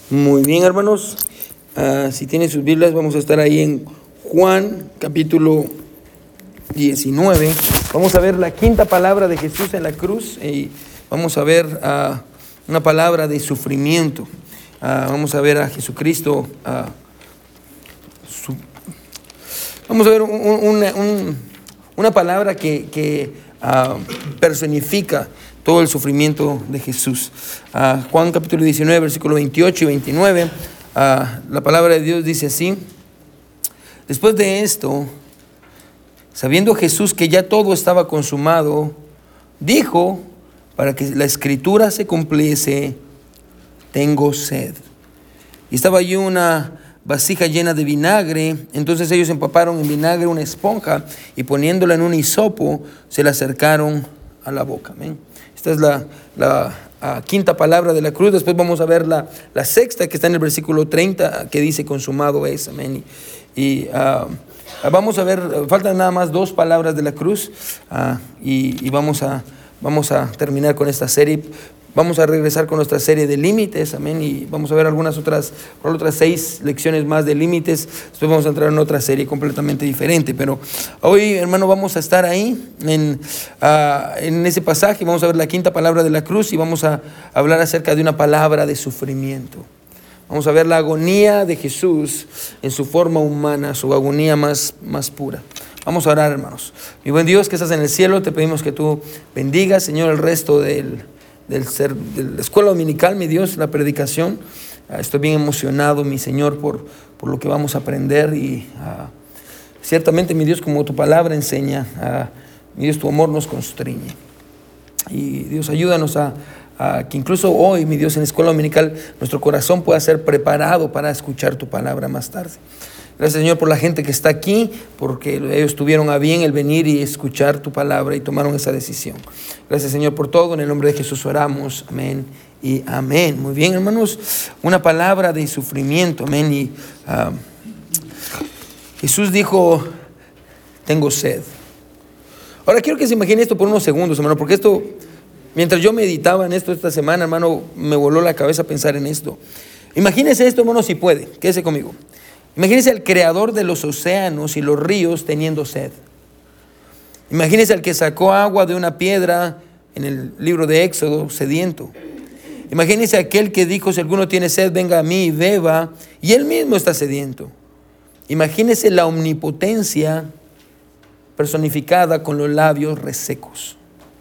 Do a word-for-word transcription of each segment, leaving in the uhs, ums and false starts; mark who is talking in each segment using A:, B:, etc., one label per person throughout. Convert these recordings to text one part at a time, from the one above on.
A: Muy bien, hermanos. Uh, si tienen sus Biblias, vamos a estar ahí en Juan, capítulo diecinueve. Vamos a ver la quinta palabra de Jesús en la cruz y vamos a ver uh, una palabra de sufrimiento. Uh, vamos a ver a Jesucristo. Uh, su... Vamos a ver un, un, una, un, una palabra que, que uh, personifica todo el sufrimiento de Jesús. Uh, Juan capítulo diecinueve, versículo veintiocho y veintinueve. Uh, la palabra de Dios dice así: después de esto, sabiendo Jesús que ya todo estaba consumado, dijo, para que la escritura se cumpliese: tengo sed. Y estaba allí una vasija llena de vinagre. Entonces ellos empaparon en vinagre una esponja y poniéndola en un hisopo, se la acercaron a la boca. Amén. Esta es la, la uh, quinta palabra de la cruz. Después vamos a ver la, la sexta, que está en el versículo treinta, que dice consumado es. Amén. Y, y uh, vamos a ver, faltan nada más dos palabras de la cruz uh, y, y vamos, a, vamos a terminar con esta serie. Vamos a regresar con nuestra serie de límites, amén, y vamos a ver algunas otras, otras seis lecciones más de límites. Después vamos a entrar en otra serie completamente diferente, pero hoy, hermano, vamos a estar ahí en, uh, en ese pasaje. Vamos a ver la quinta palabra de la cruz y vamos a hablar acerca de una palabra de sufrimiento. Vamos a ver la agonía de Jesús en su forma humana, su agonía más, más pura. Vamos a orar, hermanos. Mi buen Dios que estás en el cielo, te pedimos que tú bendigas, Señor, el resto del Del ser, de la escuela dominical, mi Dios, la predicación. Uh, estoy bien emocionado, mi Señor, por, por lo que vamos a aprender y uh, ciertamente, mi Dios, como tu palabra enseña, uh, mi Dios, tu amor nos constriñe. Y Dios, ayúdanos a, a que incluso hoy, mi Dios, en la escuela dominical, nuestro corazón pueda ser preparado para escuchar tu palabra más tarde. Gracias, Señor, por la gente que está aquí, porque ellos tuvieron a bien el venir y escuchar tu palabra y tomaron esa decisión. Gracias, Señor, por todo. En el nombre de Jesús oramos. Amén y amén. Muy bien, hermanos. Una palabra de sufrimiento. Amén. Y uh, Jesús dijo: tengo sed. Ahora quiero que se imagine esto por unos segundos, hermano, porque esto, mientras yo meditaba en esto esta semana, hermano, me voló la cabeza pensar en esto. Imagínese esto, hermano, si puede. Quédese conmigo. Imagínese al creador de los océanos y los ríos teniendo sed. Imagínese al que sacó agua de una piedra en el libro de Éxodo, sediento. Imagínese aquel que dijo: si alguno tiene sed, venga a mí y beba, y él mismo está sediento. Imagínese la omnipotencia personificada con los labios resecos.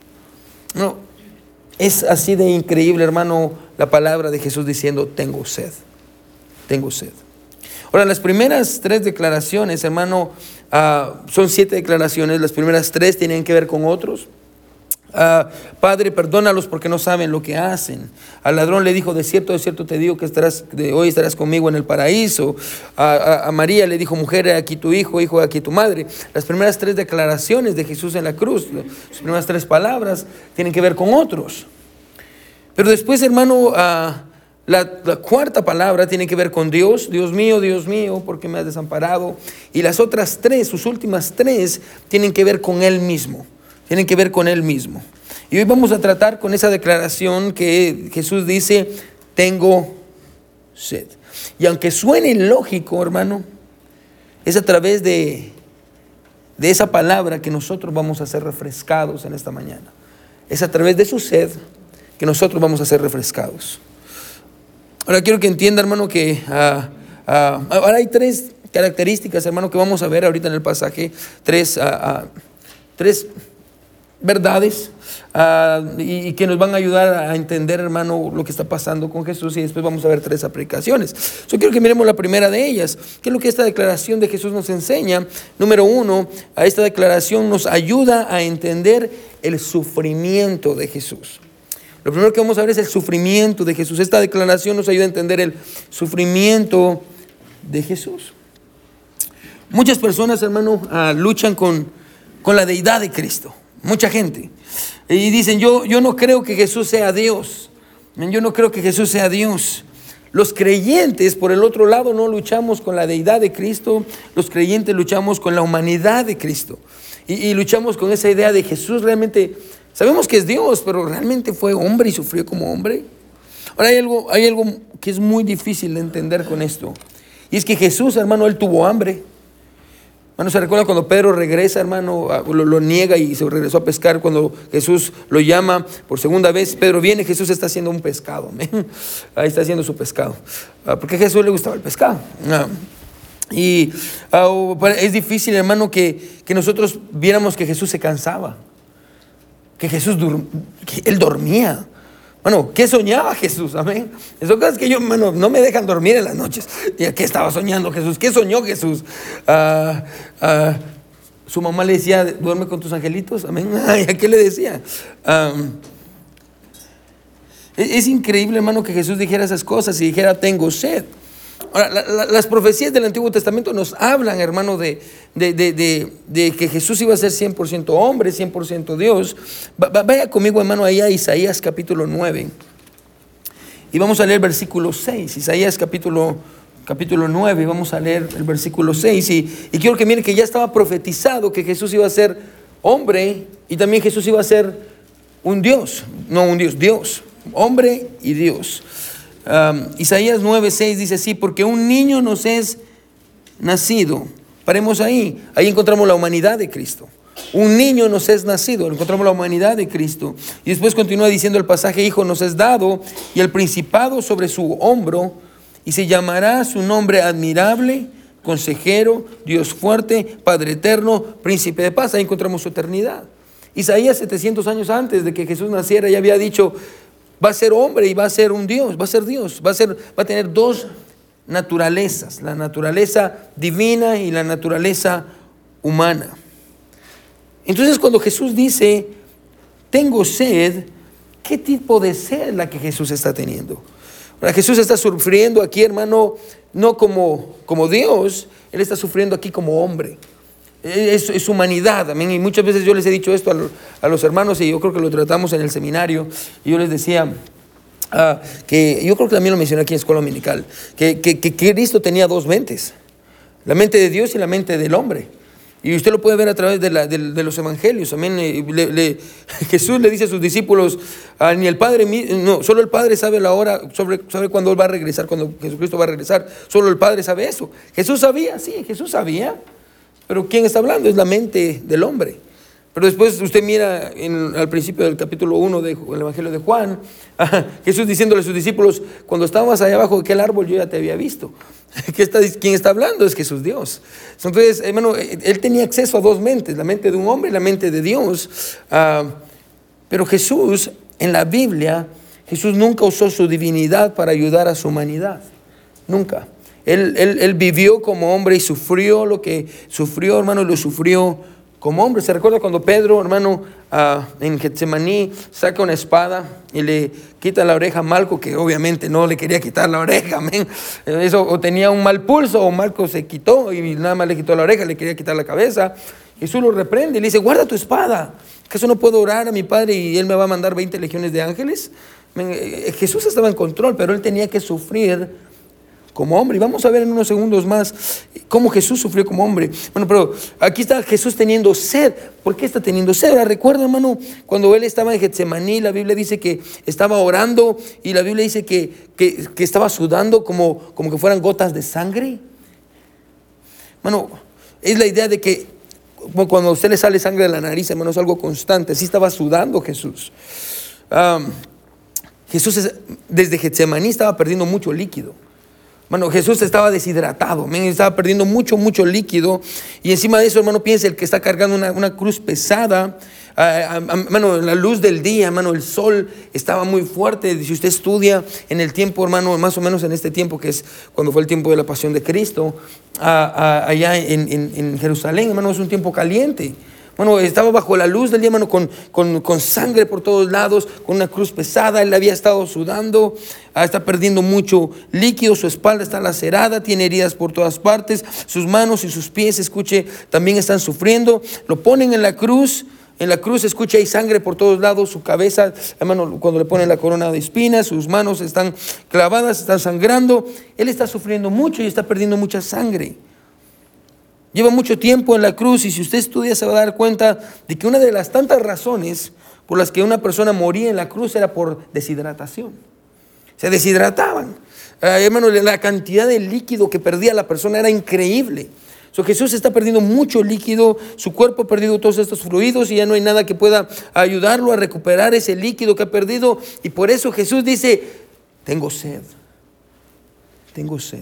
A: No, es así de increíble, hermano, la palabra de Jesús diciendo: tengo sed, tengo sed. Ahora, las primeras tres declaraciones, hermano, uh, son siete declaraciones. Las primeras tres tienen que ver con otros. Uh, Padre, perdónalos porque no saben lo que hacen. Al ladrón le dijo: de cierto, de cierto te digo que estarás, de hoy estarás conmigo en el paraíso. Uh, a, a María le dijo: mujer, aquí tu hijo, hijo, aquí tu madre. Las primeras tres declaraciones de Jesús en la cruz, las primeras tres palabras, tienen que ver con otros. Pero después, hermano, uh, La, la cuarta palabra tiene que ver con Dios. Dios mío, Dios mío, ¿por qué me has desamparado? Y las otras tres, sus últimas tres, tienen que ver con Él mismo. Tienen que ver con Él mismo. Y hoy vamos a tratar con esa declaración que Jesús dice: tengo sed. Y aunque suene ilógico, hermano, es a través de, de esa palabra que nosotros vamos a ser refrescados en esta mañana. Es a través de su sed que nosotros vamos a ser refrescados. Ahora quiero que entienda, hermano, que uh, uh, ahora hay tres características, hermano, que vamos a ver ahorita en el pasaje. Tres, uh, uh, tres verdades uh, y, y que nos van a ayudar a entender, hermano, lo que está pasando con Jesús. Y después vamos a ver tres aplicaciones. Yo quiero que miremos la primera de ellas. ¿Qué es lo que esta declaración de Jesús nos enseña? Número uno, a esta declaración nos ayuda a entender el sufrimiento de Jesús. Lo primero que vamos a ver es el sufrimiento de Jesús. Esta declaración nos ayuda a entender el sufrimiento de Jesús. Muchas personas, hermano, uh, luchan con, con la deidad de Cristo. Mucha gente. Y dicen: yo, yo no creo que Jesús sea Dios. Yo no creo que Jesús sea Dios. Los creyentes, por el otro lado, no luchamos con la deidad de Cristo. Los creyentes luchamos con la humanidad de Cristo. Y, y luchamos con esa idea de Jesús realmente. Sabemos que es Dios, pero ¿realmente fue hombre y sufrió como hombre? Ahora hay algo, hay algo que es muy difícil de entender con esto. Y es que Jesús, hermano, él tuvo hambre. Hermano, ¿se recuerda cuando Pedro regresa, hermano? Lo, lo niega y se regresó a pescar. Cuando Jesús lo llama por segunda vez, Pedro viene, Jesús está haciendo un pescado. Ahí está haciendo su pescado. Porque a Jesús le gustaba el pescado. Y uh, es difícil, hermano, que, que nosotros viéramos que Jesús se cansaba. Que Jesús, que él dormía. Bueno, ¿qué soñaba Jesús? Amén. Son cosas que yo, hermano, no me dejan dormir en las noches. ¿Y qué estaba soñando Jesús? ¿Qué soñó Jesús? Uh, uh, su mamá le decía, duerme con tus angelitos. Amén. ¿A qué le decía? Um, es, es increíble, hermano, que Jesús dijera esas cosas y dijera, tengo sed. Ahora, la, la, las profecías del Antiguo Testamento nos hablan, hermano, de, de, de, de, de que Jesús iba a ser cien por ciento hombre, cien por ciento Dios. Va, va, vaya conmigo, hermano, ahí a Isaías capítulo nueve. Y vamos a leer el versículo seis. Isaías capítulo, capítulo nueve, vamos a leer el versículo seis. Y, y quiero que miren que ya estaba profetizado que Jesús iba a ser hombre y también Jesús iba a ser un Dios. No un Dios, Dios. Hombre y Dios. Um, Isaías nueve seis dice así: porque un niño nos es nacido. Paremos ahí. Ahí encontramos la humanidad de Cristo. Un niño nos es nacido. Encontramos la humanidad de Cristo. Y después continúa diciendo el pasaje: hijo nos es dado y el principado sobre su hombro, y se llamará su nombre admirable, consejero, Dios fuerte, Padre eterno, príncipe de paz. Ahí encontramos su eternidad. Isaías setecientos años antes de que Jesús naciera ya había dicho: va a ser hombre y va a ser un Dios, va a ser Dios, va a ser, va a tener dos naturalezas, la naturaleza divina y la naturaleza humana. Entonces, cuando Jesús dice, tengo sed, ¿qué tipo de sed es la que Jesús está teniendo? Ahora, Jesús está sufriendo aquí, hermano, no como, como Dios, Él está sufriendo aquí como hombre. Es, es humanidad, amén. Y muchas veces yo les he dicho esto a, lo, a los hermanos, y yo creo que lo tratamos en el seminario, y yo les decía uh, que yo creo que también lo mencioné aquí en Escuela Dominical, que, que, que Cristo tenía dos mentes, la mente de Dios y la mente del hombre. Y usted lo puede ver a través de, la, de, de los evangelios. Amén. Le, le, Jesús le dice a sus discípulos, uh, ni el Padre, no, solo el Padre sabe la hora, sobre, sabe cuándo Él va a regresar, cuando Jesucristo va a regresar. Solo el Padre sabe eso. Jesús sabía, sí, Jesús sabía. Pero ¿quién está hablando? Es la mente del hombre. Pero después usted mira en, al principio del capítulo uno del Evangelio de Juan, Jesús diciéndole a sus discípulos, cuando estábamos allá abajo de aquel árbol yo ya te había visto. ¿Qué está, ¿Quién está hablando? Es Jesús Dios. Entonces, hermano, él tenía acceso a dos mentes, la mente de un hombre y la mente de Dios. Uh, pero Jesús, en la Biblia, Jesús nunca usó su divinidad para ayudar a su humanidad. Nunca. Él, él, él vivió como hombre y sufrió lo que sufrió, hermano, y lo sufrió como hombre. ¿Se recuerda cuando Pedro, hermano, uh, en Getsemaní saca una espada y le quita la oreja a Malco, que obviamente no le quería quitar la oreja, amén? Eso, o tenía un mal pulso, o Malco se quitó y nada más le quitó la oreja, le quería quitar la cabeza. Jesús lo reprende y le dice, guarda tu espada. ¿Acaso no puedo orar a mi Padre y Él me va a mandar veinte legiones de ángeles? Amén. Jesús estaba en control, pero Él tenía que sufrir como hombre. Y vamos a ver en unos segundos más cómo Jesús sufrió como hombre. Bueno, pero aquí está Jesús teniendo sed. ¿Por qué está teniendo sed? Ahora, recuerda, hermano, cuando Él estaba en Getsemaní, la Biblia dice que estaba orando y la Biblia dice que, que, que estaba sudando como, como que fueran gotas de sangre. Bueno, es la idea de que como cuando a usted le sale sangre de la nariz, hermano, es algo constante. Así estaba sudando Jesús. Um, Jesús es, desde Getsemaní estaba perdiendo mucho líquido. Bueno, Jesús estaba deshidratado, man, estaba perdiendo mucho, mucho líquido. Y encima de eso, hermano, piensa el que está cargando una, una cruz pesada. Hermano, uh, uh, la luz del día, hermano, el sol estaba muy fuerte. Si usted estudia en el tiempo, hermano, más o menos en este tiempo, que es cuando fue el tiempo de la pasión de Cristo, uh, uh, allá en, en, en Jerusalén, hermano, es un tiempo caliente. Bueno, estaba bajo la luz del día, hermano, con, con, con sangre por todos lados, con una cruz pesada. Él había estado sudando, ah, está perdiendo mucho líquido, su espalda está lacerada, tiene heridas por todas partes, sus manos y sus pies, escuche, también están sufriendo. Lo ponen en la cruz, en la cruz, escuche, hay sangre por todos lados, su cabeza, hermano, cuando le ponen la corona de espinas, sus manos están clavadas, están sangrando. Él está sufriendo mucho y está perdiendo mucha sangre. Lleva mucho tiempo en la cruz, y si usted estudia se va a dar cuenta de que una de las tantas razones por las que una persona moría en la cruz era por deshidratación. se deshidrataban. Eh, hermano, la cantidad de líquido que perdía la persona era increíble. So, Jesús está perdiendo mucho líquido, su cuerpo ha perdido todos estos fluidos y ya no hay nada que pueda ayudarlo a recuperar ese líquido que ha perdido. Y por eso Jesús dice, tengo sed, tengo sed.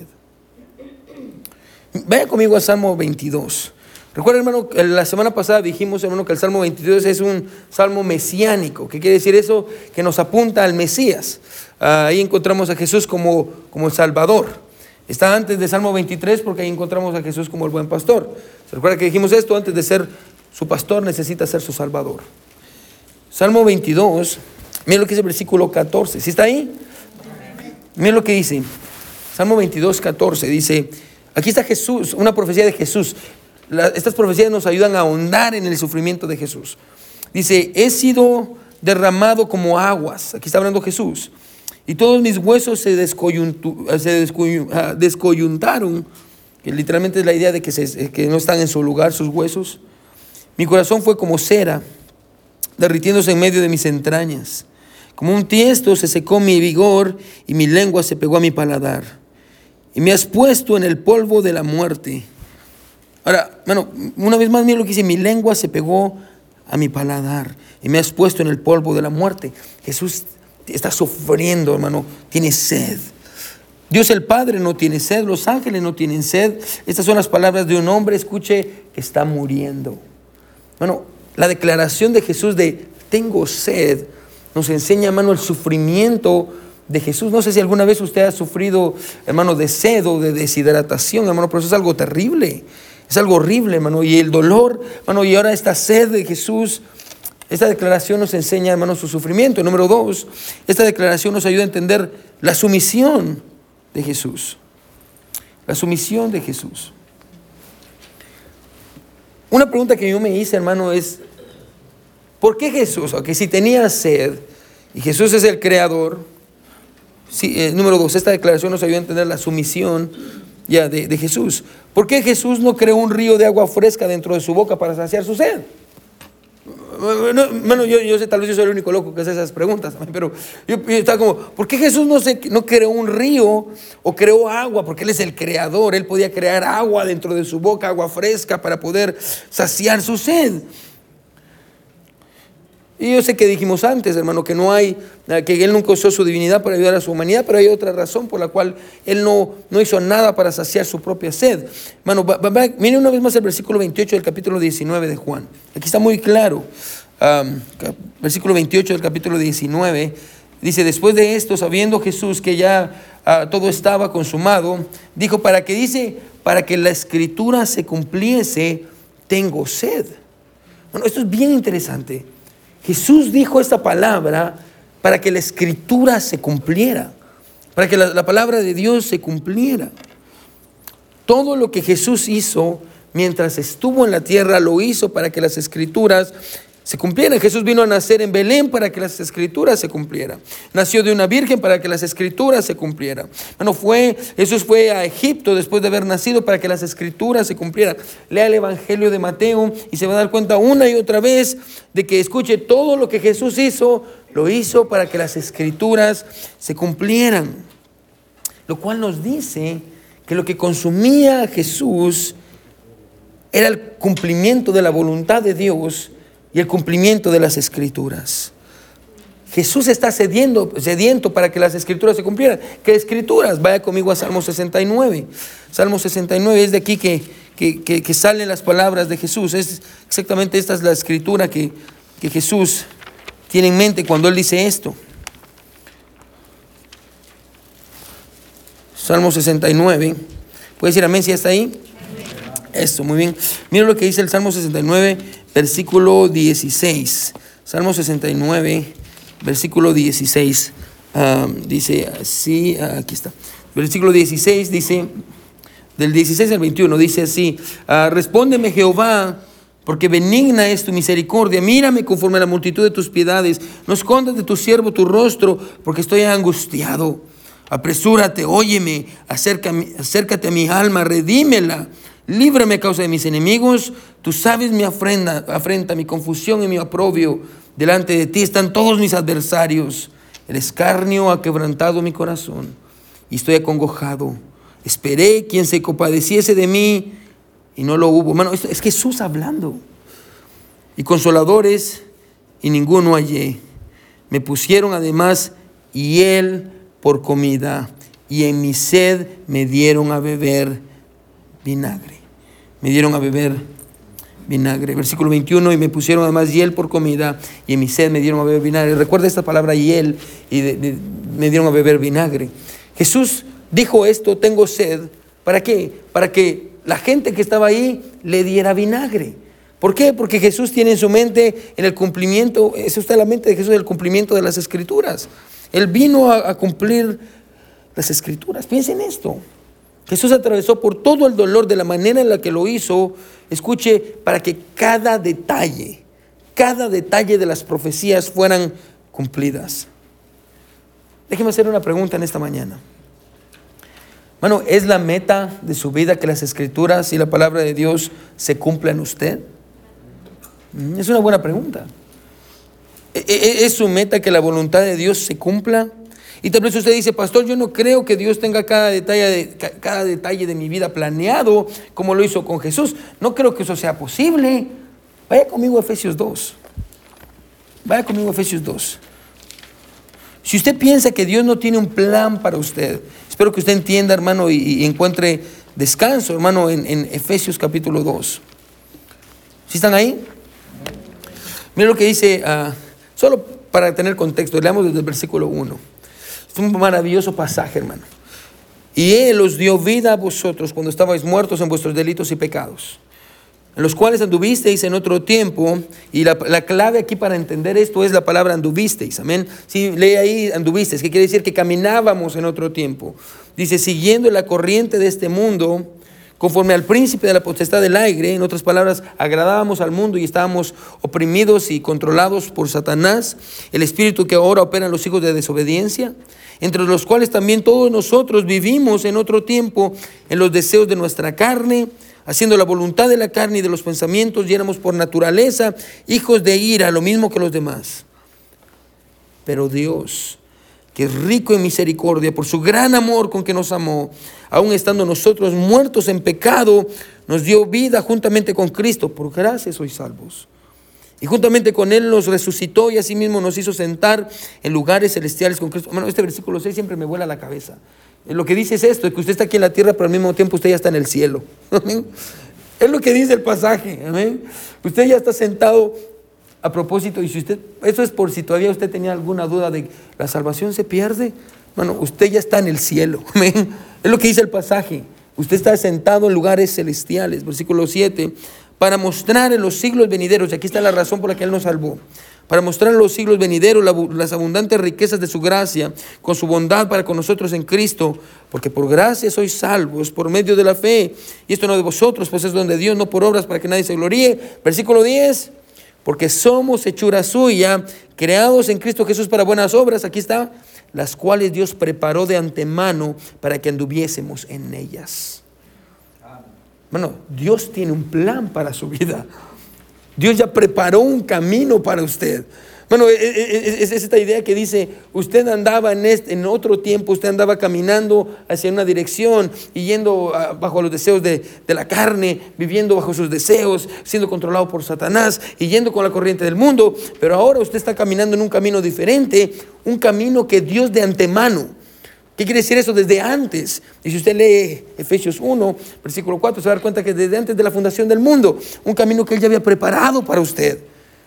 A: Vaya conmigo a Salmo veintidós. Recuerda, hermano, la semana pasada dijimos, hermano, que el Salmo veintidós es un salmo mesiánico. ¿Qué quiere decir eso? Que nos apunta al Mesías. Ahí encontramos a Jesús como, como el Salvador. Está antes de Salmo veintitrés porque ahí encontramos a Jesús como el buen pastor. ¿Se recuerda que dijimos esto? Antes de ser su pastor necesita ser su salvador. Salmo veintidós, miren lo que dice el versículo catorce. ¿Sí está ahí? Miren lo que dice. Salmo veintidós, catorce. Dice, aquí está Jesús, una profecía de Jesús. La, estas profecías nos ayudan a ahondar en el sufrimiento de Jesús. Dice, he sido derramado como aguas. Aquí está hablando Jesús. Y todos mis huesos se, descoyuntu, se descoyun, uh, descoyuntaron, que literalmente es la idea de que, se, que no están en su lugar sus huesos. Mi corazón fue como cera, derritiéndose en medio de mis entrañas. Como un tiesto se secó mi vigor y mi lengua se pegó a mi paladar. Y me has puesto en el polvo de la muerte. Ahora, bueno, una vez más mira lo que dice, mi lengua se pegó a mi paladar y me has puesto en el polvo de la muerte. Jesús está sufriendo, hermano, tiene sed. Dios el Padre no tiene sed, los ángeles no tienen sed. Estas son las palabras de un hombre, escuche, que está muriendo. Bueno, la declaración de Jesús de tengo sed nos enseña, hermano, el sufrimiento de Jesús. No sé si alguna vez usted ha sufrido, hermano, de sed o de deshidratación, hermano, pero eso es algo terrible, es algo horrible, hermano. Y el dolor, hermano, y ahora esta sed de Jesús. Esta declaración nos enseña, hermanos, su sufrimiento. Número dos, esta declaración nos ayuda a entender la sumisión de Jesús. La sumisión de Jesús. Una pregunta que yo me hice, hermano, es ¿por qué Jesús, aunque si tenía sed, y Jesús es el creador? Sí, eh, número dos, esta declaración nos ayuda a entender la sumisión ya, de, de Jesús. ¿Por qué Jesús no creó un río de agua fresca dentro de su boca para saciar su sed? Bueno, bueno yo, yo sé, tal vez yo soy el único loco que hace esas preguntas, pero yo, yo estaba como, ¿por qué Jesús no, se, no creó un río o creó agua? Porque Él es el creador, Él podía crear agua dentro de su boca, agua fresca para poder saciar su sed. Y yo sé que dijimos antes, hermano, que no hay, que Él nunca usó su divinidad para ayudar a su humanidad, pero hay otra razón por la cual Él no, no hizo nada para saciar su propia sed. Hermano, va, va, va, mire una vez más el versículo veintiocho del capítulo diecinueve de Juan. Aquí está muy claro. Um, versículo veintiocho del capítulo diecinueve. Dice, después de esto, sabiendo Jesús que ya uh, todo estaba consumado, dijo, para que dice, para que la escritura se cumpliese, tengo sed. Bueno, esto es bien interesante. Jesús dijo esta palabra para que la escritura se cumpliera, para que la, la palabra de Dios se cumpliera. Todo lo que Jesús hizo mientras estuvo en la tierra, lo hizo para que las escrituras se cumplieran. Jesús vino a nacer en Belén para que las escrituras se cumplieran. Nació de una virgen para que las escrituras se cumplieran. Bueno, fue, Jesús fue a Egipto después de haber nacido para que las escrituras se cumplieran. Lea el Evangelio de Mateo y se va a dar cuenta una y otra vez de que escuche todo lo que Jesús hizo, lo hizo para que las escrituras se cumplieran. Lo cual nos dice que lo que consumía Jesús era el cumplimiento de la voluntad de Dios y el cumplimiento de las escrituras. Jesús está sediendo, sediento para que las escrituras se cumplieran. ¿Qué escrituras? Vaya conmigo a Salmo sesenta y nueve. Salmo sesenta y nueve es de aquí que, que, que, que salen las palabras de Jesús. Es exactamente esta es la escritura que, que Jesús tiene en mente cuando Él dice esto. Salmo sesenta y nueve. ¿Puede decir amén si está ahí? Eso, muy bien. Mira lo que dice el Salmo sesenta y nueve, versículo dieciséis. Salmo sesenta y nueve, versículo dieciséis. Um, dice así, aquí está. Versículo dieciséis dice, del dieciséis al veintiuno, dice así: uh, respóndeme, Jehová, porque benigna es tu misericordia. Mírame conforme a la multitud de tus piedades. No escondas de tu siervo tu rostro, porque estoy angustiado. Apresúrate, óyeme, acércame, acércate a mi alma, redímela. Líbrame a causa de mis enemigos. Tú sabes mi afrenta, afrenta, mi confusión y mi oprobio. Delante de ti están todos mis adversarios. El escarnio ha quebrantado mi corazón y estoy acongojado. Esperé quien se compadeciese de mí y no lo hubo. Hermano, es Jesús hablando. Y consoladores y ninguno hallé. Me pusieron además hiel por comida y en mi sed me dieron a beber vinagre. Me dieron a beber vinagre. Versículo veintiuno, y me pusieron además hiel por comida y en mi sed me dieron a beber vinagre. Recuerda esta palabra hiel y de, de, me dieron a beber vinagre. Jesús dijo esto, tengo sed. ¿Para qué? Para que la gente que estaba ahí le diera vinagre. ¿Por qué? Porque Jesús tiene en su mente en el cumplimiento, eso está en la mente de Jesús, el cumplimiento de las Escrituras. Él vino a, a cumplir las Escrituras. Piensen en esto. Jesús atravesó por todo el dolor de la manera en la que lo hizo, escuche, para que cada detalle, cada detalle de las profecías fueran cumplidas. Déjeme hacer una pregunta en esta mañana. Bueno, ¿es la meta de su vida que las Escrituras y la palabra de Dios se cumpla en usted? Es una buena pregunta. ¿Es su meta que la voluntad de Dios se cumpla? Y tal vez usted dice, pastor, yo no creo que Dios tenga cada detalle de, cada detalle de mi vida planeado como lo hizo con Jesús. No creo que eso sea posible. Vaya conmigo a Efesios dos. Vaya conmigo a Efesios dos. Si usted piensa que Dios no tiene un plan para usted, espero que usted entienda, hermano, y, y encuentre descanso, hermano, en, en Efesios capítulo dos. ¿Sí están ahí? Mira lo que dice, uh, solo para tener contexto, leamos desde el versículo uno. Es un maravilloso pasaje, hermano. Y Él os dio vida a vosotros cuando estabais muertos en vuestros delitos y pecados, en los cuales anduvisteis en otro tiempo. Y la, la clave aquí para entender esto es la palabra anduvisteis, amén. Si lee ahí anduvisteis, que quiere decir que caminábamos en otro tiempo. Dice, siguiendo la corriente de este mundo, conforme al príncipe de la potestad del aire. En otras palabras, agradábamos al mundo y estábamos oprimidos y controlados por Satanás, el espíritu que ahora opera en los hijos de desobediencia, entre los cuales también todos nosotros vivimos en otro tiempo en los deseos de nuestra carne, haciendo la voluntad de la carne y de los pensamientos, y éramos por naturaleza hijos de ira, lo mismo que los demás. Pero Dios, que es rico en misericordia, por su gran amor con que nos amó, aun estando nosotros muertos en pecado, nos dio vida juntamente con Cristo. Por gracia sois salvos. Y juntamente con Él nos resucitó y asimismo nos hizo sentar en lugares celestiales con Cristo. Bueno, este versículo seis siempre me vuela la cabeza. Lo que dice es esto, que usted está aquí en la tierra, pero al mismo tiempo usted ya está en el cielo. ¿Amén? Es lo que dice el pasaje. ¿Amén? Usted ya está sentado. A propósito, y si usted, eso es por si todavía usted tenía alguna duda de la salvación se pierde, bueno, usted ya está en el cielo. ¿Amén? Es lo que dice el pasaje. Usted está sentado en lugares celestiales. Versículo siete, para mostrar en los siglos venideros, y aquí está la razón por la que Él nos salvó, para mostrar en los siglos venideros la, las abundantes riquezas de su gracia, con su bondad para con nosotros en Cristo, porque por gracia sois salvos, por medio de la fe, y esto no de vosotros, pues es don de Dios, no por obras para que nadie se gloríe. Versículo diez, porque somos hechura suya, creados en Cristo Jesús para buenas obras, aquí está, las cuales Dios preparó de antemano para que anduviésemos en ellas. Bueno, Dios tiene un plan para su vida. Dios ya preparó un camino para usted. Bueno, es, es, es esta idea que dice, usted andaba en, este, en otro tiempo, usted andaba caminando hacia una dirección y yendo a, bajo los deseos de, de la carne, viviendo bajo sus deseos, siendo controlado por Satanás y yendo con la corriente del mundo. Pero ahora usted está caminando en un camino diferente, un camino que Dios de antemano. ¿Qué quiere decir eso? Desde antes. Y si usted lee Efesios uno, versículo cuatro, se va a dar cuenta que desde antes de la fundación del mundo, un camino que Él ya había preparado para usted.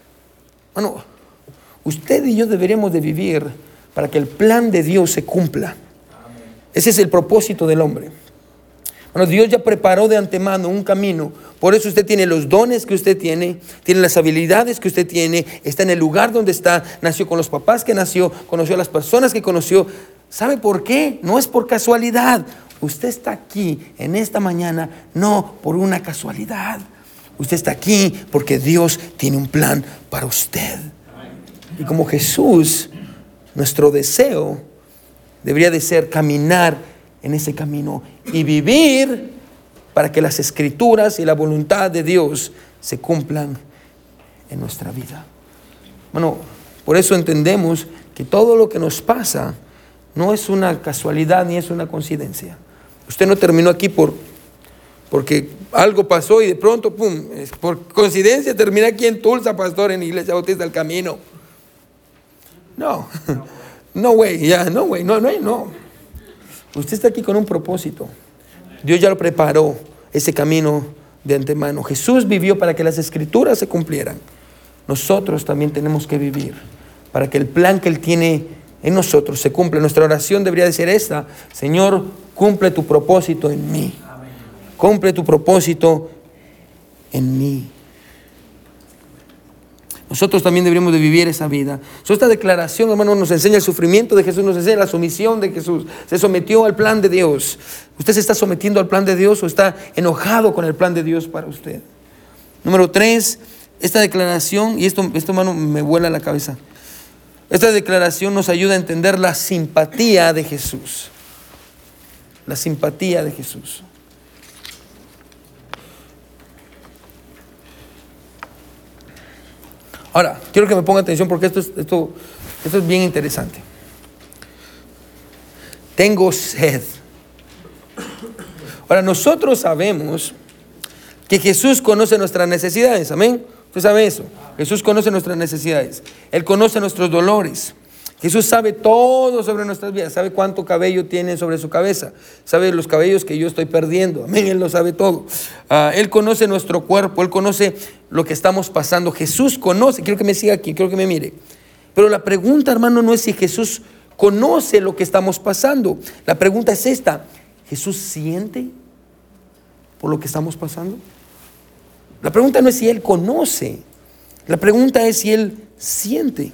A: Bueno, usted y yo deberíamos de vivir para que el plan de Dios se cumpla. Ese es el propósito del hombre. Bueno, Dios ya preparó de antemano un camino. Por eso usted tiene los dones que usted tiene, tiene las habilidades que usted tiene, está en el lugar donde está, nació con los papás que nació, conoció a las personas que conoció. ¿Sabe por qué? No es por casualidad. Usted está aquí en esta mañana no por una casualidad. Usted está aquí porque Dios tiene un plan para usted. Y como Jesús, nuestro deseo debería de ser caminar en ese camino y vivir para que las Escrituras y la voluntad de Dios se cumplan en nuestra vida. Bueno, por eso entendemos que todo lo que nos pasa no es una casualidad ni es una coincidencia. Usted no terminó aquí por, porque algo pasó y de pronto, pum, por coincidencia terminé aquí en Tulsa, pastor, en Iglesia Bautista del Camino. No, no, güey, ya, no, güey, no, no, no. Usted está aquí con un propósito. Dios ya lo preparó, ese camino de antemano. Jesús vivió para que las escrituras se cumplieran. Nosotros también tenemos que vivir para que el plan que Él tiene en nosotros se cumpla. Nuestra oración debería de ser esta: Señor, cumple tu propósito en mí. Cumple tu propósito en mí. Nosotros también deberíamos de vivir esa vida. So, esta declaración, hermano, nos enseña el sufrimiento de Jesús, nos enseña la sumisión de Jesús. Se sometió al plan de Dios. ¿Usted se está sometiendo al plan de Dios o está enojado con el plan de Dios para usted? Número tres, esta declaración, y esto, esto hermano, me vuela la cabeza. Esta declaración nos ayuda a entender la simpatía de Jesús. La simpatía de Jesús. Ahora, quiero que me ponga atención porque esto es, esto, esto es bien interesante. Tengo sed. Ahora, nosotros sabemos que Jesús conoce nuestras necesidades. Amén. Usted sabe eso. Jesús conoce nuestras necesidades. Él conoce nuestros dolores. Jesús sabe todo sobre nuestras vidas. Sabe cuánto cabello tiene sobre su cabeza. Sabe los cabellos que yo estoy perdiendo. Amén. Él lo sabe todo. Uh, él conoce nuestro cuerpo. Él conoce lo que estamos pasando. Jesús conoce. Quiero que me siga aquí. Quiero que me mire. Pero la pregunta, hermano, no es si Jesús conoce lo que estamos pasando. La pregunta es esta: ¿Jesús siente por lo que estamos pasando? La pregunta no es si Él conoce. La pregunta es si Él siente.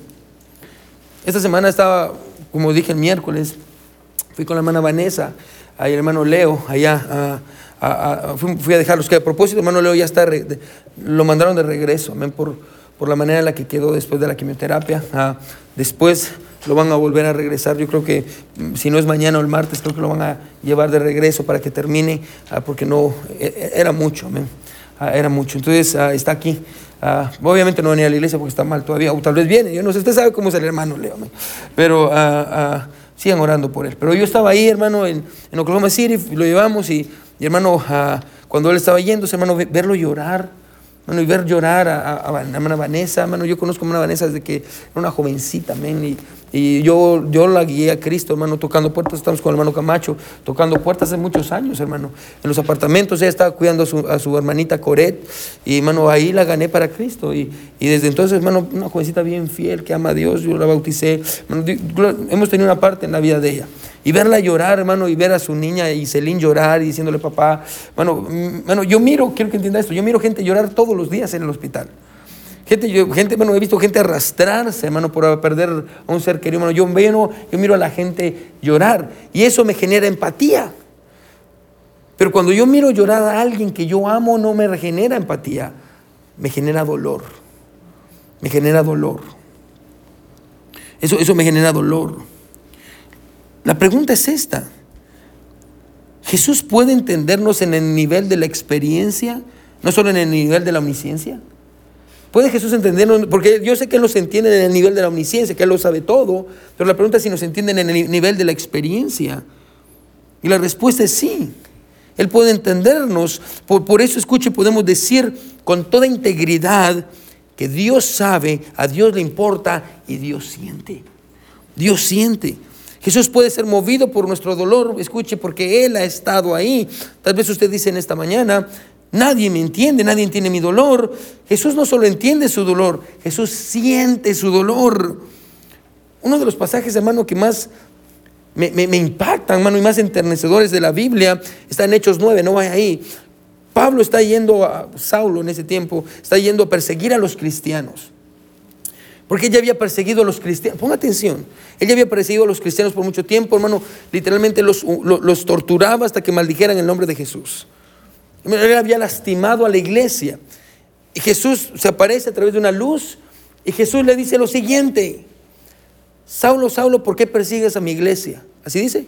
A: Esta semana estaba, como dije el miércoles, fui con la hermana Vanessa, y el hermano Leo, allá, a, a, a, fui, fui a dejarlos, que a propósito, el hermano Leo ya está, de, de, lo mandaron de regreso, amén, por, por la manera en la que quedó después de la quimioterapia. Ah, después lo van a volver a regresar, yo creo que si no es mañana o el martes, creo que lo van a llevar de regreso para que termine, ah, porque no, era mucho, amén, ah, era mucho. Entonces ah, está aquí. Uh, obviamente no venía a la iglesia porque está mal todavía, o tal vez viene, yo no sé, usted sabe cómo es el hermano Leo, ¿no? Pero uh, uh, sigan orando por él. Pero yo estaba ahí, hermano, en, en Oklahoma City, lo llevamos y, y hermano, uh, cuando él estaba yendo, hermano, verlo llorar, hermano, y ver llorar a, a, a la hermana Vanessa, hermano, yo conozco a hermana Vanessa desde que era una jovencita, amén, y, y yo, yo la guié a Cristo, hermano, tocando puertas. Estamos con el hermano Camacho, tocando puertas hace muchos años, hermano, en los apartamentos. Ella estaba cuidando a su, a su hermanita Coret, y hermano, ahí la gané para Cristo, y, y desde entonces, hermano, una jovencita bien fiel, que ama a Dios. Yo la bauticé, hermano, hemos tenido una parte en la vida de ella, y verla llorar, hermano, y ver a su niña Iselín llorar y diciéndole papá, hermano, hermano, yo miro, quiero que entienda esto, yo miro gente llorar todos los días en el hospital. Gente, yo, gente, hermano, he visto gente arrastrarse, hermano, por perder a un ser querido, hermano. Yo, yo, yo miro a la gente llorar y eso me genera empatía. Pero cuando yo miro llorar a alguien que yo amo, no me genera empatía, me genera dolor. Me genera dolor. Eso, eso me genera dolor. La pregunta es esta: ¿Jesús puede entendernos en el nivel de la experiencia, no solo en el nivel de la omnisciencia? ¿Puede Jesús entendernos? Porque yo sé que Él nos entiende en el nivel de la omnisciencia, que Él lo sabe todo, pero la pregunta es si nos entienden en el nivel de la experiencia. Y la respuesta es sí. Él puede entendernos. Por, por eso, escuche, podemos decir con toda integridad que Dios sabe, a Dios le importa y Dios siente. Dios siente. Jesús puede ser movido por nuestro dolor, escuche, porque Él ha estado ahí. Tal vez usted dice en esta mañana: nadie me entiende, nadie entiende mi dolor. Jesús no solo entiende su dolor, Jesús siente su dolor. Uno de los pasajes, hermano, que más me, me, me impactan, hermano, y más enternecedores de la Biblia está en Hechos nueve, no vaya ahí. Pablo está yendo a Saulo en ese tiempo, está yendo a perseguir a los cristianos. Porque él ya había perseguido a los cristianos. Ponga atención. Él ya había perseguido a los cristianos por mucho tiempo, hermano. Literalmente los, los, los torturaba hasta que maldijeran el nombre de Jesús. Él había lastimado a la iglesia. Y Jesús se aparece a través de una luz. Y Jesús le dice lo siguiente: Saulo, Saulo, ¿por qué persigues a mi iglesia? ¿Así dice?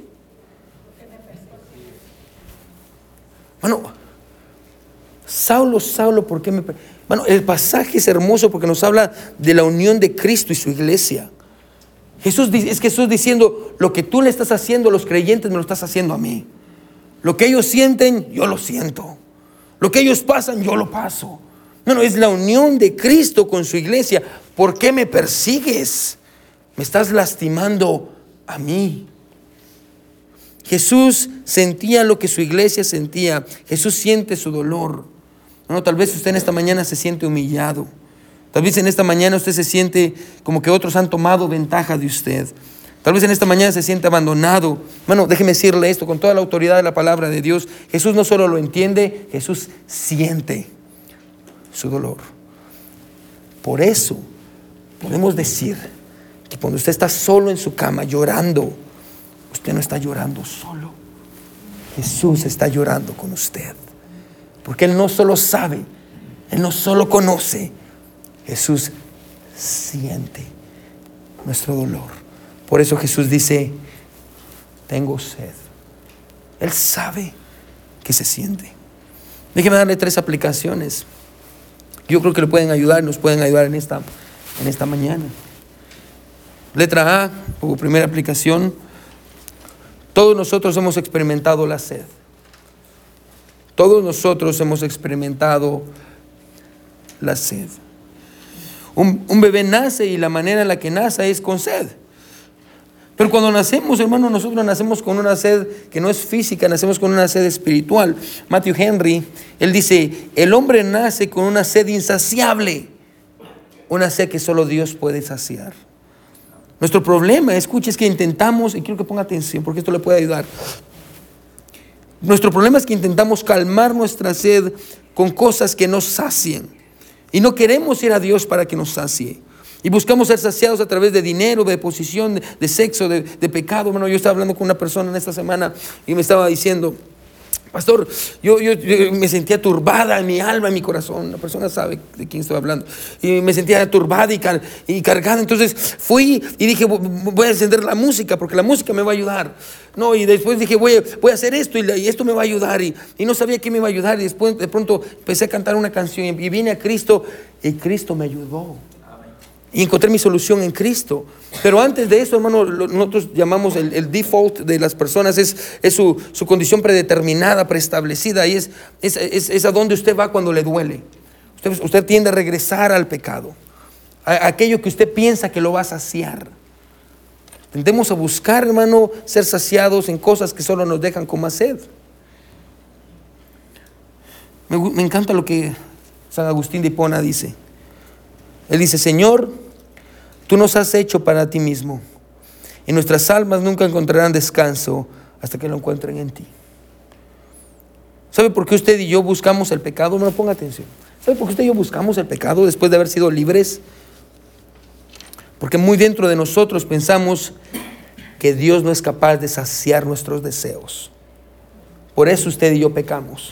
A: Bueno, Saulo, Saulo, ¿por qué me persigues? Bueno, el pasaje es hermoso porque nos habla de la unión de Cristo y su iglesia. Jesús, es Jesús diciendo, lo que tú le estás haciendo a los creyentes, me lo estás haciendo a mí. Lo que ellos sienten, yo lo siento. Lo que ellos pasan, yo lo paso. No, no, es la unión de Cristo con su iglesia. ¿Por qué me persigues? Me estás lastimando a mí. Jesús sentía lo que su iglesia sentía. Jesús siente su dolor. Bueno, tal vez usted en esta mañana se siente humillado. Tal vez en esta mañana usted se siente como que otros han tomado ventaja de usted. Tal vez en esta mañana se siente abandonado. Bueno, déjeme decirle esto con toda la autoridad de la palabra de Dios. Jesús no solo lo entiende, Jesús siente su dolor. Por eso podemos decir que cuando usted está solo en su cama llorando, usted no está llorando solo. Jesús está llorando con usted. Porque Él no solo sabe, Él no solo conoce, Jesús siente nuestro dolor. Por eso Jesús dice, tengo sed. Él sabe que se siente. Déjeme darle tres aplicaciones. Yo creo que le pueden ayudar, nos pueden ayudar en esta, en esta mañana. Letra A, como primera aplicación, todos nosotros hemos experimentado la sed. Todos nosotros hemos experimentado la sed. Un, un bebé nace y la manera en la que nace es con sed. Pero cuando nacemos, hermano, nosotros nacemos con una sed que no es física, nacemos con una sed espiritual. Matthew Henry, él dice, el hombre nace con una sed insaciable, una sed que solo Dios puede saciar. Nuestro problema, escuche, es que intentamos, y quiero que ponga atención porque esto le puede ayudar. Nuestro problema es que intentamos calmar nuestra sed con cosas que nos sacien. Y no queremos ir a Dios para que nos sacie. Y buscamos ser saciados a través de dinero, de posición, de, de sexo, de, de pecado. Bueno, yo estaba hablando con una persona en esta semana y me estaba diciendo, pastor, yo, yo, yo me sentía turbada en mi alma, en mi corazón. La persona sabe de quién estoy hablando. Y me sentía turbada y, car y cargada. Entonces fui y dije, voy a encender la música porque la música me va a ayudar. No, y después dije, voy a, voy a hacer esto y, y esto me va a ayudar. Y, y no sabía qué me iba a ayudar. Y después de pronto empecé a cantar una canción y, y vine a Cristo y Cristo me ayudó. Y encontré mi solución en Cristo. Pero antes de eso, hermano, lo, nosotros llamamos el, el default de las personas, es, es su, su condición predeterminada, preestablecida. Y es, es, es, es a donde usted va cuando le duele. Usted, usted tiende a regresar al pecado, a, a aquello que usted piensa que lo va a saciar. Tendemos a buscar, hermano, ser saciados en cosas que solo nos dejan con más sed. Me, me encanta lo que San Agustín de Hipona dice. Él dice, Señor, tú nos has hecho para ti mismo y nuestras almas nunca encontrarán descanso hasta que lo encuentren en ti. ¿Sabe por qué usted y yo buscamos el pecado? No, ponga atención. ¿Sabe por qué usted y yo buscamos el pecado después de haber sido libres? Porque muy dentro de nosotros pensamos que Dios no es capaz de saciar nuestros deseos. Por eso usted y yo pecamos.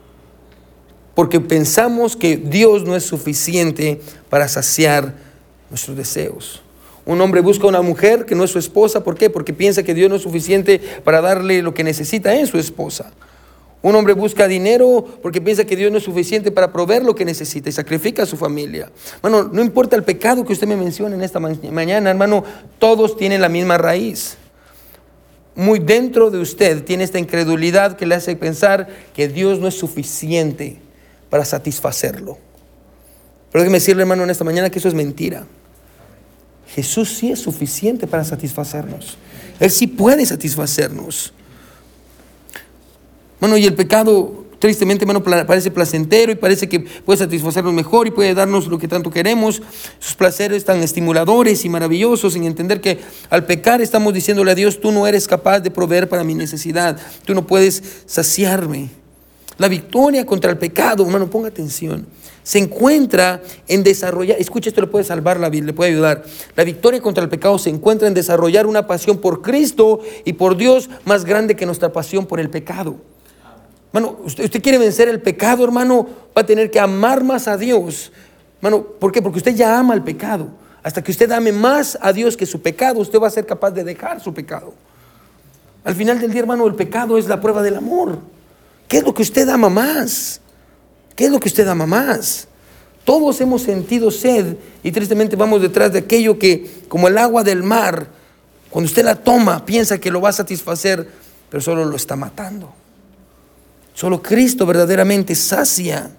A: Porque pensamos que Dios no es suficiente para saciar nuestros deseos. Un hombre busca una mujer que no es su esposa. ¿Por qué? Porque piensa que Dios no es suficiente para darle lo que necesita en su esposa. Un hombre busca dinero porque piensa que Dios no es suficiente para proveer lo que necesita y sacrifica a su familia. Hermano, no importa el pecado que usted me mencione en esta mañana, hermano, todos tienen la misma raíz. Muy dentro de usted tiene esta incredulidad que le hace pensar que Dios no es suficiente para satisfacerlo. Pero déjeme decirle, hermano, en esta mañana que eso es mentira. Jesús sí es suficiente para satisfacernos. Él sí puede satisfacernos. Bueno, y el pecado, tristemente, hermano, parece placentero y parece que puede satisfacernos mejor y puede darnos lo que tanto queremos. Sus placeres tan estimuladores y maravillosos, sin entender que al pecar estamos diciéndole a Dios, tú no eres capaz de proveer para mi necesidad. Tú no puedes saciarme. La victoria contra el pecado, hermano, ponga atención, se encuentra en desarrollar, escucha, esto le puede salvar la vida, le puede ayudar. La victoria contra el pecado se encuentra en desarrollar una pasión por Cristo y por Dios más grande que nuestra pasión por el pecado. Hermano, usted, usted quiere vencer el pecado, hermano, va a tener que amar más a Dios. Hermano, ¿por qué? Porque usted ya ama el pecado. Hasta que usted ame más a Dios que su pecado, usted va a ser capaz de dejar su pecado. Al final del día, hermano, el pecado es la prueba del amor. ¿Qué es lo que usted ama más? ¿Qué es lo que usted ama más? Todos hemos sentido sed y tristemente vamos detrás de aquello que, como el agua del mar, cuando usted la toma, piensa que lo va a satisfacer, pero solo lo está matando. Solo Cristo verdaderamente sacia.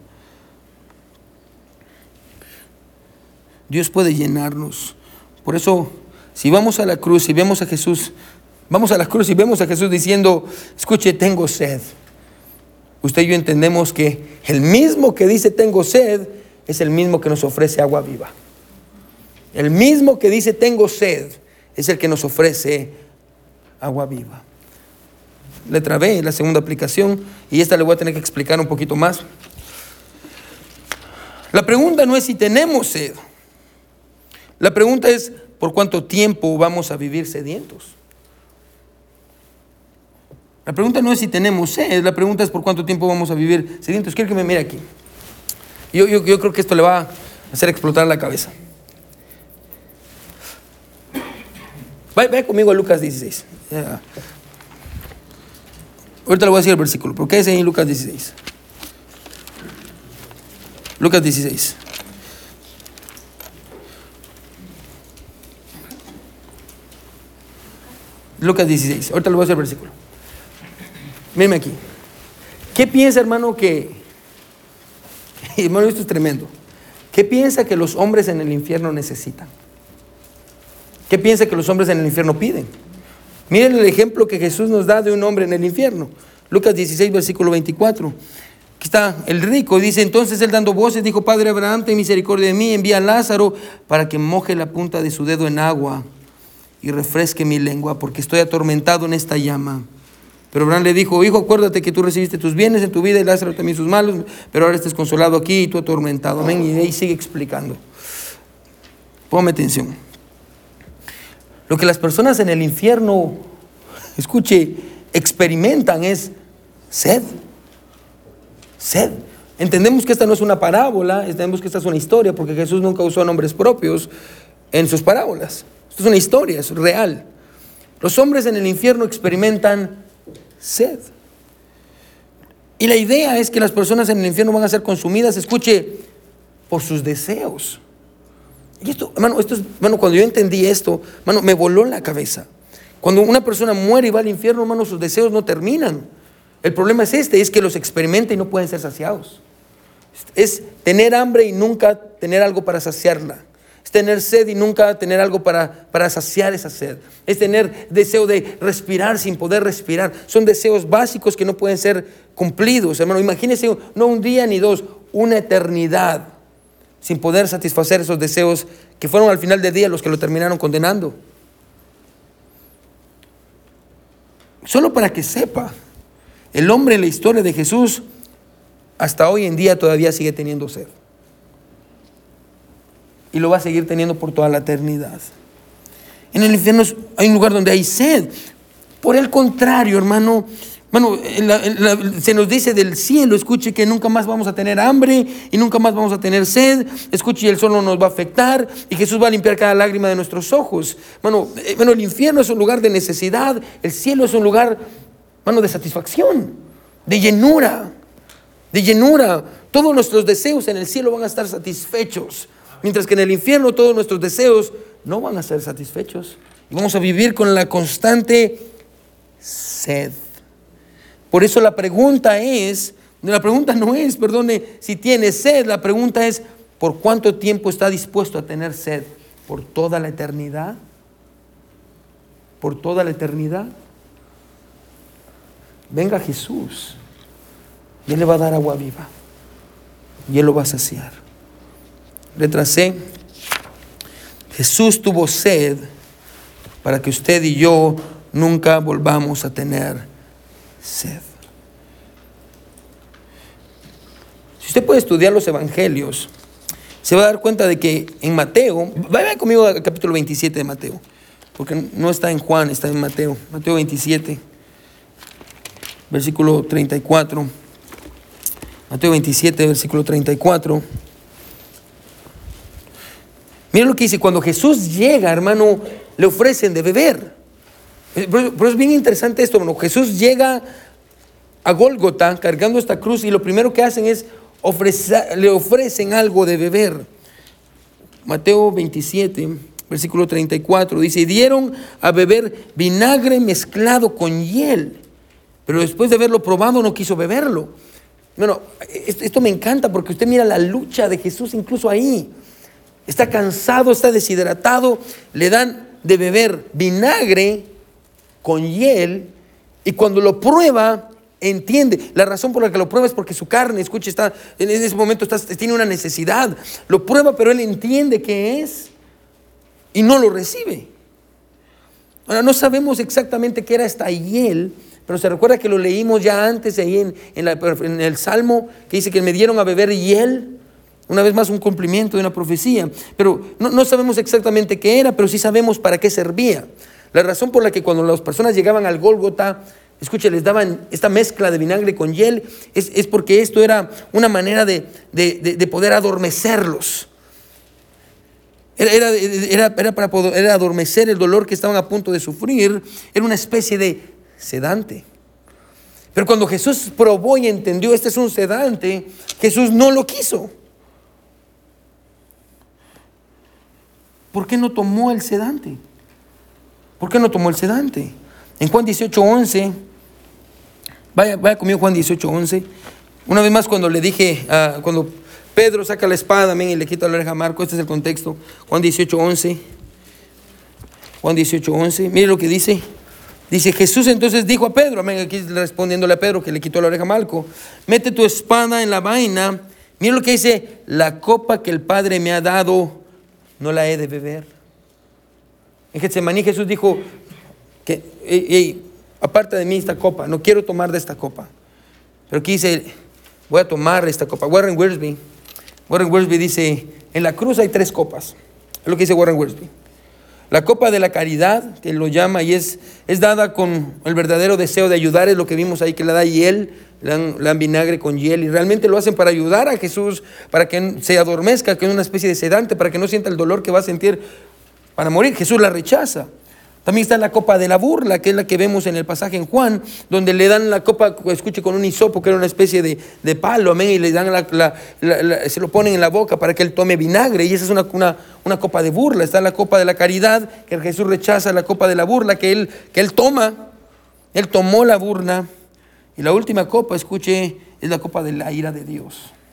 A: Dios puede llenarnos. Por eso, si vamos a la cruz y vemos a Jesús, vamos a la cruz y vemos a Jesús diciendo, escuche, tengo sed. Usted y yo entendemos que el mismo que dice tengo sed es el mismo que nos ofrece agua viva. El mismo que dice tengo sed es el que nos ofrece agua viva. Letra B, la segunda aplicación, y esta le voy a tener que explicar un poquito más. La pregunta no es si tenemos sed. La pregunta es por cuánto tiempo vamos a vivir sedientos. La pregunta no es si tenemos sed, la pregunta es por cuánto tiempo vamos a vivir sedientos. Quiero que me mire aquí. Yo, yo, yo creo que esto le va a hacer explotar la cabeza. Vaya, vaya conmigo a Lucas dieciséis. Ya. Ahorita le voy a decir el versículo, pero quédese ahí en Lucas dieciséis. Lucas dieciséis. Lucas dieciséis. Ahorita le voy a decir el versículo. Míreme aquí. ¿Qué piensa, hermano, que... Hermano, esto es tremendo. ¿Qué piensa que los hombres en el infierno necesitan? ¿Qué piensa que los hombres en el infierno piden? Miren el ejemplo que Jesús nos da de un hombre en el infierno. Lucas dieciséis, versículo veinticuatro. Aquí está el rico. Dice, entonces él dando voces dijo, Padre Abraham, ten misericordia de mí, envía a Lázaro para que moje la punta de su dedo en agua y refresque mi lengua, porque estoy atormentado en esta llama. Pero Abraham le dijo, hijo, acuérdate que tú recibiste tus bienes en tu vida y Lázaro también sus malos, pero ahora estás consolado aquí y tú atormentado. Amén. Y de ahí sigue explicando. Póngame atención. Lo que las personas en el infierno, escuche, experimentan es sed. Sed. Entendemos que esta no es una parábola, entendemos que esta es una historia, porque Jesús nunca usó nombres propios en sus parábolas. Esto es una historia, es real. Los hombres en el infierno experimentan sed. Y la idea es que las personas en el infierno van a ser consumidas, escuche, por sus deseos. Y esto, hermano, esto es, hermano, cuando yo entendí esto, hermano, me voló en la cabeza. Cuando una persona muere y va al infierno, hermano, sus deseos no terminan. El problema es este, es que los experimenta y no pueden ser saciados. Es tener hambre y nunca tener algo para saciarla. Es tener sed y nunca tener algo para, para saciar esa sed. Es tener deseo de respirar sin poder respirar. Son deseos básicos que no pueden ser cumplidos. Hermano, imagínense, no un día ni dos, una eternidad sin poder satisfacer esos deseos que fueron al final del día los que lo terminaron condenando. Solo para que sepa, el hombre en la historia de Jesús hasta hoy en día todavía sigue teniendo sed. Y lo va a seguir teniendo por toda la eternidad. En el infierno hay un lugar donde hay sed. Por el contrario, hermano, hermano la, la, se nos dice del cielo, escuche, que nunca más vamos a tener hambre y nunca más vamos a tener sed. Escuche, y el sol no nos va a afectar y Jesús va a limpiar cada lágrima de nuestros ojos. Hermano, hermano, el infierno es un lugar de necesidad. El cielo es un lugar, hermano, de satisfacción, de llenura, de llenura. Todos nuestros deseos en el cielo van a estar satisfechos. Mientras que en el infierno todos nuestros deseos no van a ser satisfechos. Y vamos a vivir con la constante sed. Por eso la pregunta es, la pregunta no es, perdone, si tiene sed. La pregunta es, ¿por cuánto tiempo está dispuesto a tener sed? ¿Por toda la eternidad? ¿Por toda la eternidad? Venga Jesús y Él le va a dar agua viva. Y Él lo va a saciar. Letra C. Jesús tuvo sed para que usted y yo nunca volvamos a tener sed. Si usted puede estudiar los evangelios, se va a dar cuenta de que en Mateo, vaya conmigo al capítulo veintisiete de Mateo, porque no está en Juan, está en Mateo. Mateo veintisiete, versículo treinta y cuatro. Mateo veintisiete, versículo treinta y cuatro. Miren lo que dice, cuando Jesús llega, hermano, le ofrecen de beber. Pero es bien interesante esto, hermano. Jesús llega a Gólgota cargando esta cruz y lo primero que hacen es ofrece, le ofrecen algo de beber. Mateo veintisiete, versículo treinta y cuatro, dice, y dieron a beber vinagre mezclado con hiel, pero después de haberlo probado no quiso beberlo. Bueno, esto, esto me encanta porque usted mira la lucha de Jesús incluso ahí. Está cansado, está deshidratado, le dan de beber vinagre con hiel y cuando lo prueba, entiende. La razón por la que lo prueba es porque su carne, escuche, está, en ese momento está, tiene una necesidad. Lo prueba, pero él entiende qué es y no lo recibe. Ahora, no sabemos exactamente qué era esta hiel, pero se recuerda que lo leímos ya antes ahí en, en, la, en el Salmo, que dice que me dieron a beber hiel. Una vez más un cumplimiento de una profecía, pero no, no sabemos exactamente qué era, pero sí sabemos para qué servía. La razón por la que cuando las personas llegaban al Gólgota, escuche, les daban esta mezcla de vinagre con hiel, es, es porque esto era una manera de, de, de, de poder adormecerlos. Era, era, era, era para poder era adormecer el dolor que estaban a punto de sufrir. Era una especie de sedante. Pero cuando Jesús probó y entendió, este es un sedante, Jesús no lo quiso. ¿Por qué no tomó el sedante? ¿Por qué no tomó el sedante? En Juan dieciocho once, vaya, vaya conmigo Juan dieciocho once. Una vez más cuando le dije, uh, cuando Pedro saca la espada, amén, y le quita la oreja a Marco, este es el contexto. Juan dieciocho once. Juan dieciocho once, mire lo que dice. Dice, Jesús entonces dijo a Pedro, amén, aquí respondiéndole a Pedro que le quitó la oreja a Marco, mete tu espada en la vaina. Mire lo que dice, la copa que el Padre me ha dado, no la he de beber. En Getsemaní Jesús dijo que hey, hey, aparta de mí esta copa, no quiero tomar de esta copa. Pero aquí dice, voy a tomar esta copa. Warren Wiersbe, Warren Wiersbe dice, en la cruz hay tres copas. Es lo que dice Warren Wiersbe. La copa de la caridad, que lo llama, y es, es dada con el verdadero deseo de ayudar, es lo que vimos ahí, que le da hiel, le dan, le dan vinagre con hiel, y realmente lo hacen para ayudar a Jesús, para que se adormezca, que es una especie de sedante, para que no sienta el dolor que va a sentir para morir. Jesús la rechaza. También está la copa de la burla, que es la que vemos en el pasaje en Juan, donde le dan la copa, escuche, con un hisopo, que era una especie de, de palo, amén, y le dan la, la, la, la, se lo ponen en la boca para que él tome vinagre, y esa es una, una, una copa de burla. Está la copa de la caridad, que Jesús rechaza, la copa de la burla, que él, que él toma, él tomó la burla, y la última copa, escuche, es la copa de la ira de Dios.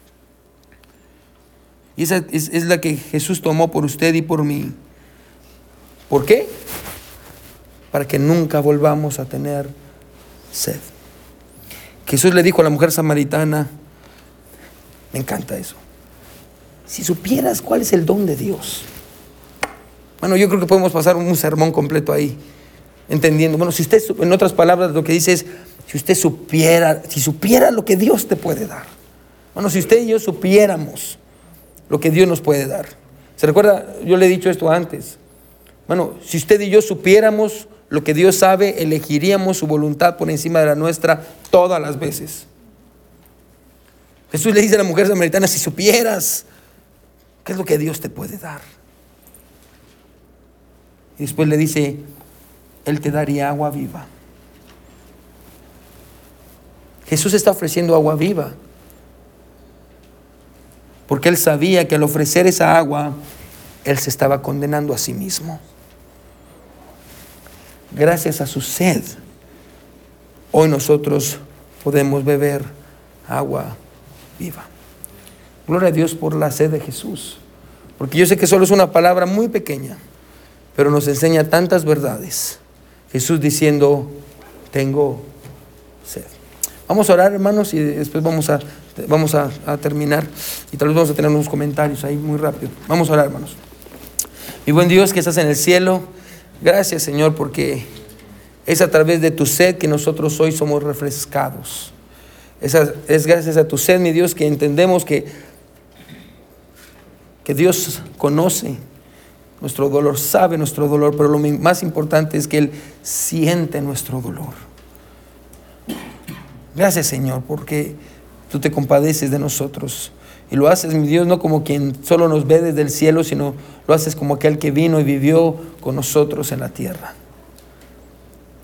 A: Y esa es, es la que Jesús tomó por usted y por mí. ¿Por qué? Para que nunca volvamos a tener sed. Jesús le dijo a la mujer samaritana, me encanta eso, si supieras cuál es el don de Dios. Bueno, yo creo que podemos pasar un sermón completo ahí, entendiendo. Bueno, si usted, en otras palabras, lo que dice es, si usted supiera, si supiera lo que Dios te puede dar. Bueno, si usted y yo supiéramos lo que Dios nos puede dar. ¿Se recuerda? Yo le he dicho esto antes. Bueno, si usted y yo supiéramos lo que Dios sabe, elegiríamos su voluntad por encima de la nuestra todas las veces. Jesús le dice a la mujer samaritana, si supieras qué es lo que Dios te puede dar. Y después le dice, Él te daría agua viva. Jesús está ofreciendo agua viva, porque Él sabía que al ofrecer esa agua, Él se estaba condenando a sí mismo. Gracias a su sed, hoy nosotros podemos beber agua viva. Gloria a Dios por la sed de Jesús, porque yo sé que solo es una palabra muy pequeña, pero nos enseña tantas verdades. Jesús diciendo, tengo sed. Vamos a orar, hermanos, y después vamos a, vamos a, a terminar, y tal vez vamos a tener unos comentarios ahí muy rápido. Vamos a orar, hermanos. Mi buen Dios que estás en el cielo, gracias, Señor, porque es a través de tu sed que nosotros hoy somos refrescados. Es, a, es gracias a tu sed, mi Dios, que entendemos que, que Dios conoce nuestro dolor, sabe nuestro dolor, pero lo más importante es que Él siente nuestro dolor. Gracias, Señor, porque tú te compadeces de nosotros. Y lo haces, mi Dios, no como quien solo nos ve desde el cielo, sino lo haces como aquel que vino y vivió con nosotros en la tierra.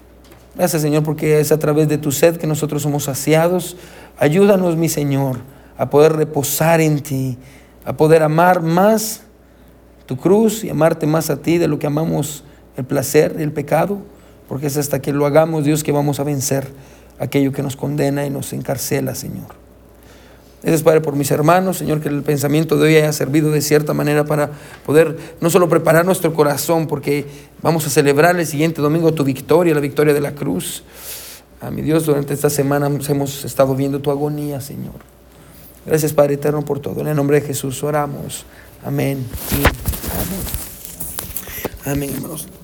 A: Gracias, Señor, porque es a través de tu sed que nosotros somos saciados. Ayúdanos, mi Señor, a poder reposar en ti, a poder amar más tu cruz y amarte más a ti de lo que amamos el placer y el pecado, porque es hasta que lo hagamos, Dios, que vamos a vencer aquello que nos condena y nos encarcela, Señor. Gracias, Padre, por mis hermanos, Señor, que el pensamiento de hoy haya servido de cierta manera para poder no solo preparar nuestro corazón, porque vamos a celebrar el siguiente domingo tu victoria, la victoria de la cruz. A mi Dios, durante esta semana hemos estado viendo tu agonía, Señor. Gracias, Padre eterno, por todo. En el nombre de Jesús oramos. Amén. Amén. Amén, hermanos.